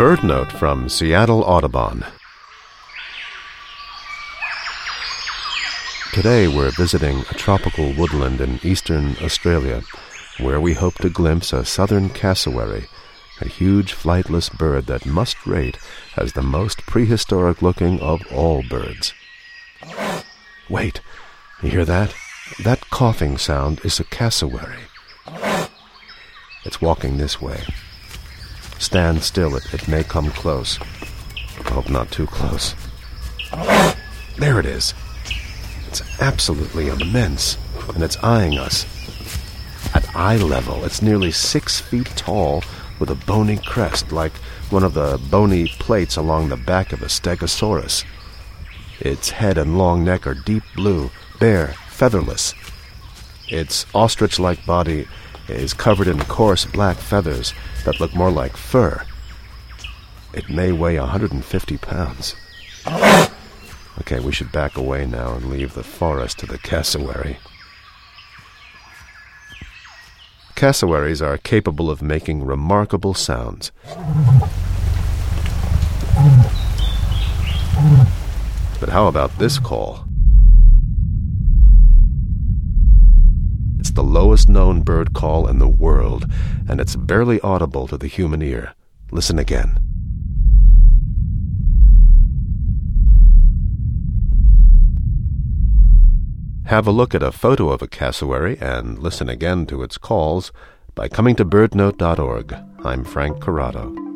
Bird Note from Seattle Audubon. Today we're visiting a tropical woodland in eastern Australia, where we hope to glimpse a southern cassowary, a huge flightless bird that must rate as the most prehistoric-looking of all birds. Wait, you hear that? That coughing sound is a cassowary. It's walking this way. Stand still, it may come close. I hope not too close. There it is. It's absolutely immense, and it's eyeing us. At eye level, it's nearly 6 feet tall, with a bony crest like one of the bony plates along the back of a stegosaurus. Its head and long neck are deep blue, bare, featherless. Its ostrich-like body is covered in coarse black feathers that look more like fur. It may weigh 150 pounds. Okay, we should back away now and leave the forest to the cassowary. Cassowaries are capable of making remarkable sounds. But how about this call? It's the lowest known bird call in the world, and it's barely audible to the human ear. Listen again. Have a look at a photo of a cassowary and listen again to its calls by coming to birdnote.org. I'm Frank Corrado.